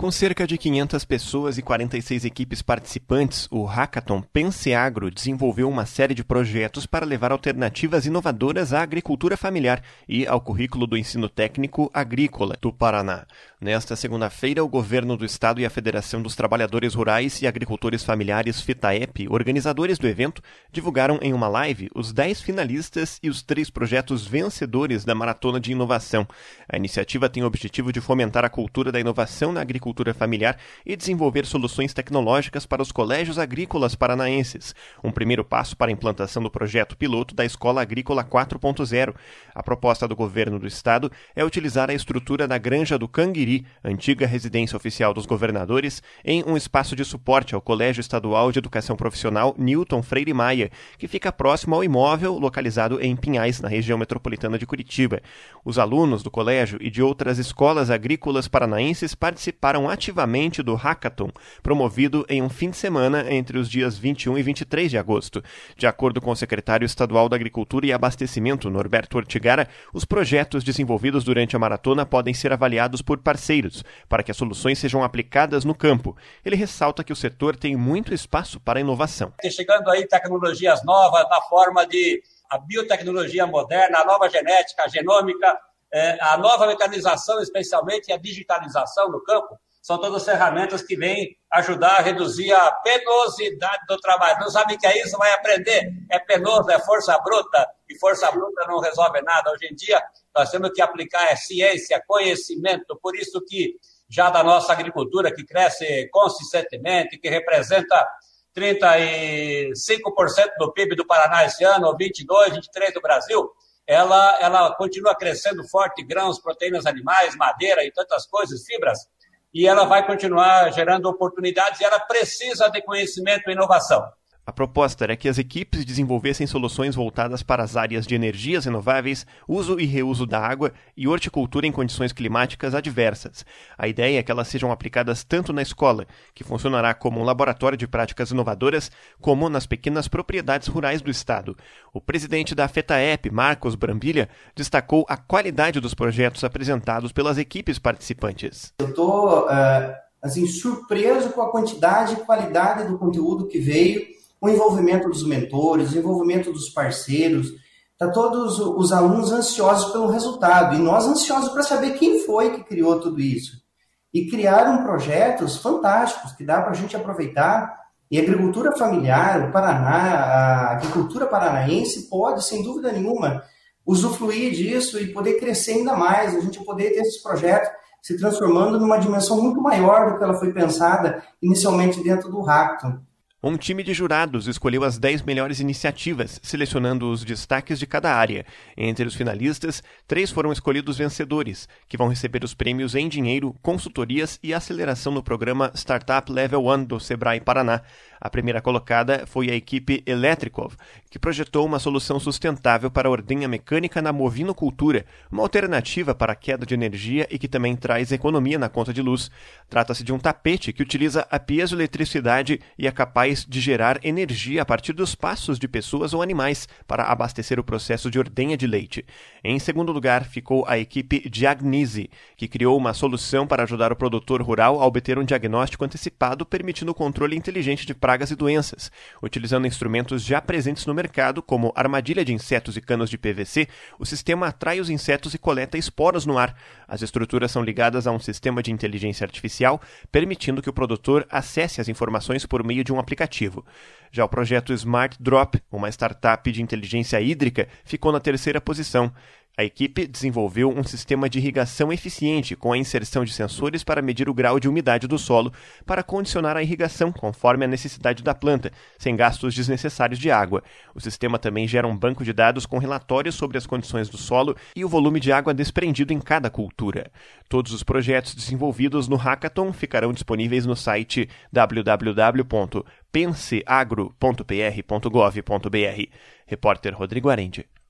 Com cerca de 500 pessoas e 46 equipes participantes, o Hackathon Pense Agro desenvolveu uma série de projetos para levar alternativas inovadoras à agricultura familiar e ao currículo do ensino técnico agrícola do Paraná. Nesta segunda-feira, o governo do estado e a Federação dos Trabalhadores Rurais e Agricultores Familiares FETAEP, organizadores do evento, divulgaram em uma live os 10 finalistas e os 3 projetos vencedores da Maratona de Inovação. A iniciativa tem o objetivo de fomentar a cultura da inovação na agricultura familiar e desenvolver soluções tecnológicas para os colégios agrícolas paranaenses. Um primeiro passo para a implantação do projeto piloto da Escola Agrícola 4.0. A proposta do governo do estado é utilizar a estrutura da Granja do Canguiri, antiga residência oficial dos governadores, em um espaço de suporte ao Colégio Estadual de Educação Profissional Newton Freire Maia, que fica próximo ao imóvel localizado em Pinhais, na região metropolitana de Curitiba. Os alunos do colégio e de outras escolas agrícolas paranaenses participaram ativamente do Hackathon, promovido em um fim de semana entre os dias 21 e 23 de agosto. De acordo com o secretário estadual da Agricultura e Abastecimento, Norberto Ortigara, os projetos desenvolvidos durante a maratona podem ser avaliados por parceiros, para que as soluções sejam aplicadas no campo. Ele ressalta que o setor tem muito espaço para inovação. Chegando aí tecnologias novas na forma de a biotecnologia moderna, a nova genética, a genômica, a nova mecanização, especialmente, e a digitalização no campo, são todas ferramentas que vêm ajudar a reduzir a penosidade do trabalho. Não sabe o que é isso? Vai aprender. É penoso, é força bruta, e força bruta não resolve nada. Hoje em dia, nós temos que aplicar ciência, conhecimento, por isso que já da nossa agricultura, que cresce consistentemente, que representa 35% do PIB do Paraná esse ano, 22%, 23% do Brasil, ela continua crescendo forte, grãos, proteínas animais, madeira e tantas coisas, fibras, e ela vai continuar gerando oportunidades e ela precisa de conhecimento e inovação. A proposta era que as equipes desenvolvessem soluções voltadas para as áreas de energias renováveis, uso e reuso da água e horticultura em condições climáticas adversas. A ideia é que elas sejam aplicadas tanto na escola, que funcionará como um laboratório de práticas inovadoras, como nas pequenas propriedades rurais do estado. O presidente da FETAEP, Marcos Brambilha, destacou a qualidade dos projetos apresentados pelas equipes participantes. Eu estou surpreso com a quantidade e qualidade do conteúdo que veio, o envolvimento dos mentores, o envolvimento dos parceiros, tá todos os alunos ansiosos pelo resultado e nós ansiosos para saber quem foi que criou tudo isso. E criaram projetos fantásticos que dá para a gente aproveitar, e a agricultura familiar, o Paraná, a agricultura paranaense pode, sem dúvida nenhuma, usufruir disso e poder crescer ainda mais, a gente poder ter esses projetos se transformando numa dimensão muito maior do que ela foi pensada inicialmente dentro do Hackathon. Um time de jurados escolheu as 10 melhores iniciativas, selecionando os destaques de cada área. Entre os finalistas, 3 foram escolhidos vencedores, que vão receber os prêmios em dinheiro, consultorias e aceleração no programa Startup Level 1 do Sebrae Paraná. A primeira colocada foi a equipe Electricov, que projetou uma solução sustentável para a ordenha mecânica na movinocultura, uma alternativa para a queda de energia e que também traz economia na conta de luz. Trata-se de um tapete que utiliza a piezoeletricidade e é capaz de gerar energia a partir dos passos de pessoas ou animais para abastecer o processo de ordenha de leite. Em segundo lugar, ficou a equipe Diagnise, que criou uma solução para ajudar o produtor rural a obter um diagnóstico antecipado, permitindo o controle inteligente de pragas e doenças. Utilizando instrumentos já presentes no mercado, como armadilha de insetos e canos de PVC, o sistema atrai os insetos e coleta esporos no ar. As estruturas são ligadas a um sistema de inteligência artificial, permitindo que o produtor acesse as informações por meio de um aplicativo. Já o projeto Smart Drop, uma startup de inteligência hídrica, ficou na terceira posição. A equipe desenvolveu um sistema de irrigação eficiente com a inserção de sensores para medir o grau de umidade do solo para condicionar a irrigação conforme a necessidade da planta, sem gastos desnecessários de água. O sistema também gera um banco de dados com relatórios sobre as condições do solo e o volume de água desprendido em cada cultura. Todos os projetos desenvolvidos no Hackathon ficarão disponíveis no site www.penseagro.pr.gov.br. Repórter Rodrigo Arendi.